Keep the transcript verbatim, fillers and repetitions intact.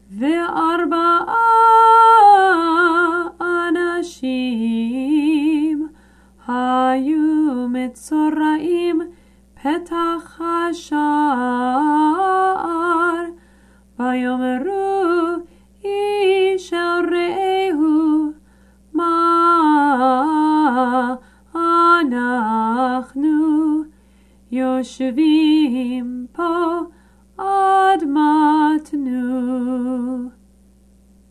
וארבעה אנשים היו מצורעים פתח השער, ויאמרו איש אל רעהו, מה אנחנו יושבים פה עד מתנו?